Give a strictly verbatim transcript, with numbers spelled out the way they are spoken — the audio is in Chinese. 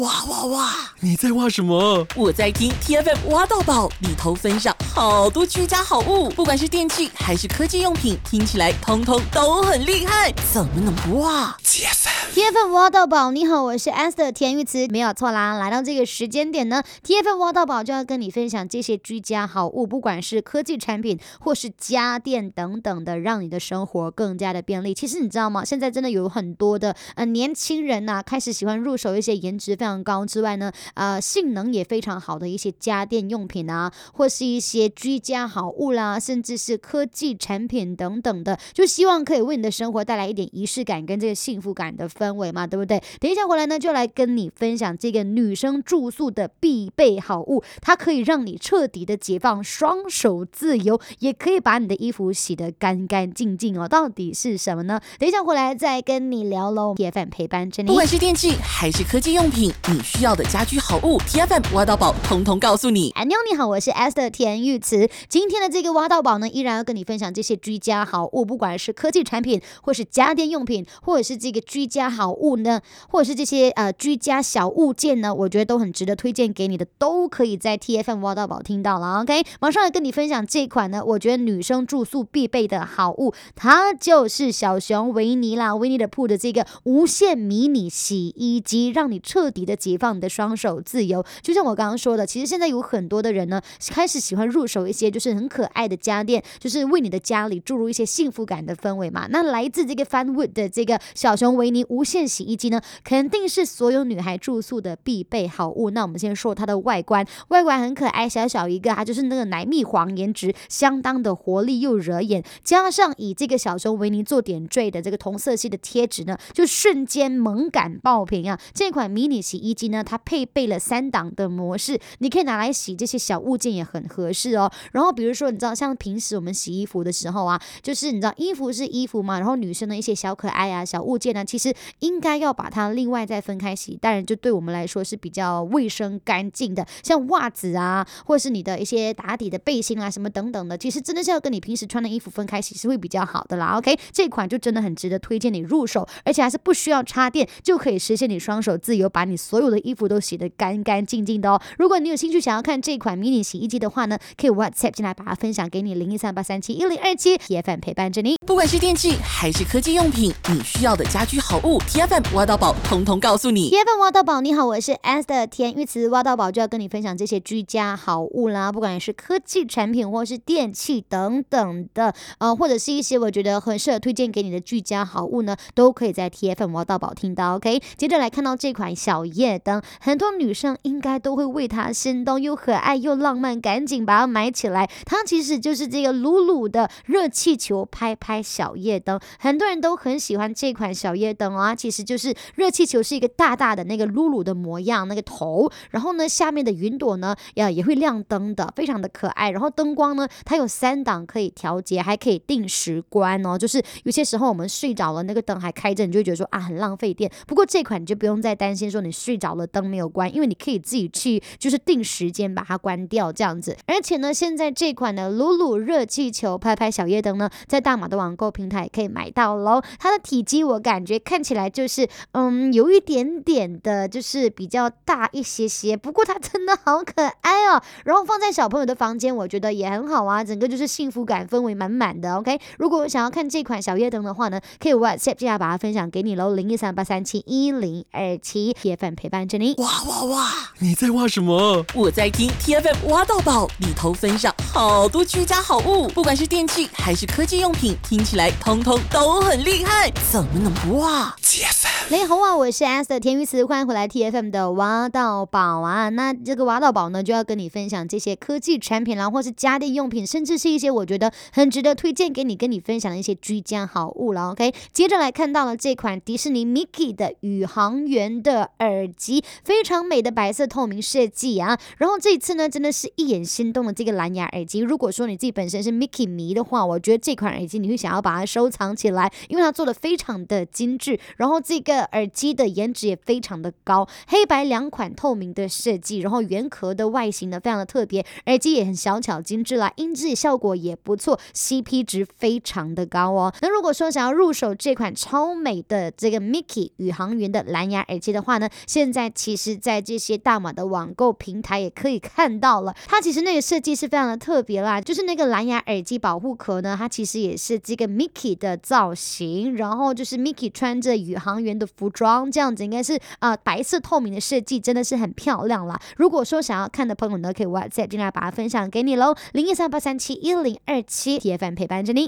哇哇哇！你在挖什么？ 我在听 T F M 挖到宝，里头分享好多居家好物，不管是电器还是科技用品，听起来通通都很厉害，怎么能不挖 ？T F M T F M 挖到宝，你好，我是 Esther 田玉慈，没有错啦。来到这个时间点呢 ，T F M 挖到宝就要跟你分享这些居家好物，不管是科技产品或是家电等等的，让你的生活更加的便利。其实你知道吗？现在真的有很多的呃年轻人呐、啊，开始喜欢入手一些颜值非常高之外呢，呃，性能也非常好的一些家电用品啊，或是一些居家好物啦，甚至是科技产品等等的，就希望可以为你的生活带来一点仪式感跟这个幸福感的氛围嘛，对不对？等一下回来呢，就来跟你分享这个女生住宿的必备好物，它可以让你彻底的解放双手自由，也可以把你的衣服洗得干干净净哦。到底是什么呢？等一下回来再跟你聊喽。T F M 陪伴着你， 不管是电器还是科技用品，你需要的家居好物 ，T F M 挖到宝，通通告诉你。 安妞你好，我是 Esther 田玉慈。今天的这个挖到宝呢，依然要跟你分享这些居家好物，不管是科技产品，或是家电用品，或者是这个居家好物呢，或者是这些呃居家小物件呢，我觉得都很值得推荐给你的，都可以在 T F M 挖到宝听到了。OK， 马上来跟你分享这款呢，我觉得女生住宿必备的好物，它就是小熊维尼啦，维尼的铺的这个无线迷你洗衣机，让你彻底的解放你的双手自由。就像我刚刚说的，其实现在有很多的人呢，开始喜欢入手一些就是很可爱的家电，就是为你的家里注入一些幸福感的氛围嘛。那来自这个 Funwood 的这个小熊维尼无线洗衣机呢，肯定是所有女孩住宿的必备好物。那我们先说它的外观，外观很可爱，小小一个，它就是那个奶蜜黄颜值，相当的活力又惹眼，加上以这个小熊维尼做点缀的这个同色系的贴纸呢，就瞬间萌感爆屏啊！这款迷你洗衣机呢，它配备了三档的模式，你可以拿来洗这些小物件也很合适哦。然后比如说，你知道像平时我们洗衣服的时候啊，就是你知道衣服是衣服嘛，然后女生的一些小可爱啊、小物件呢，其实应该要把它另外再分开洗，当然就对我们来说是比较卫生干净的。像袜子啊，或是你的一些打底的背心啊什么等等的，其实真的是要跟你平时穿的衣服分开洗是会比较好的啦。OK， 这款就真的很值得推荐你入手，而且还是不需要插电就可以实现你双手自由，把你所有的衣服都洗得干干净净的哦。如果你有兴趣想要看这款迷你洗衣机的话呢，可以 WhatsApp 进来把它分享给你零一三八三七一零二七 T F M 陪伴着你。 不管是电器还是科技用品，你需要的家居好物 ，T F M 挖到宝，通通告诉你。 T F M 挖到宝，你好，我是 Esther 田玉慈，挖到宝就要跟你分享这些居家好物啦，不管是科技产品或是电器等等的，呃，或者是一些我觉得很适合推荐给你的居家好物呢，都可以在 T F M 挖到宝听到。OK， 接着来看到这款小夜灯，很多女生应该都会为它心动，又可爱又浪漫，赶紧把它买起来。它其实就是这个鲁鲁的热气球拍拍小夜灯，很多人都很喜欢这款小夜灯啊，其实就是热气球是一个大大的那个鲁鲁的模样，那个头，然后呢下面的云朵呢也也会亮灯的，非常的可爱。然后灯光呢，它有三档可以调节，还可以定时关哦，就是有些时候我们睡着了，那个灯还开着，你就会觉得说啊很浪费电。不过这款你就不用再担心说你睡着了灯没有关，因为你可以自己去就是定时间把它关掉这样子。而且呢，现在这款的鲁鲁热气球拍拍小夜灯呢，在大马的网购平台也可以买到咯。它的体积我感觉看起来就是嗯有一点点的，就是比较大一些些，不过它真的好可爱哦。然后放在小朋友的房间，我觉得也很好啊，整个就是幸福感氛围满满的。OK， 如果想要看这款小夜灯的话呢，可以 WhatsApp 这样把它分享给你喽，零一三八三七一零二七 T F M 陪伴着你。 哇哇哇！你在挖什么？ 我在听 T F M 挖到宝，里头分享好多居家好物，不管是电器还是科技用品，听起来通通都很厉害，怎么能不挖 ？T F M 你好啊，我是 Esther 田玉慈，欢迎回来 T F M 的挖到宝啊。那这个挖到宝呢，就要跟你分享这些科技产品啦，或是家电用品，甚至是一些我觉得很值得推荐给你，跟你分享的一些居家好物了。OK， 接着来看到了这款迪士尼 Mickey 的宇航员的耳机，非常美的白色透明设计啊。然后这一次呢，真的是一眼心动的这个蓝牙耳机。如果说你自己本身是 Mickey 迷的话，我觉得这款耳机你会想要把它收藏起来，因为它做的非常的精致，然后这个耳机的颜值也非常的高，黑白两款透明的设计，然后圆壳的外形呢非常的特别，耳机也很小巧精致啦，音质效果也不错， C P 值非常的高哦。那如果说想要入手这款超美的这个 Mickey 宇航员的蓝牙耳机的话呢， 现在其实在这些大马的网购平台也可以看到了。它其实那个设计是非常的特别啦，就是那个蓝牙耳机保护壳呢，它其实也是这个 Mickey 的造型，然后就是 Mickey 穿着宇航员的服装，这样子应该是呃白色透明的设计，真的是很漂亮啦。如果说想要看的朋友呢，可以 WhatsApp 进来把它分享给你喽，零一三八三七一零二七 T F M 陪伴着你。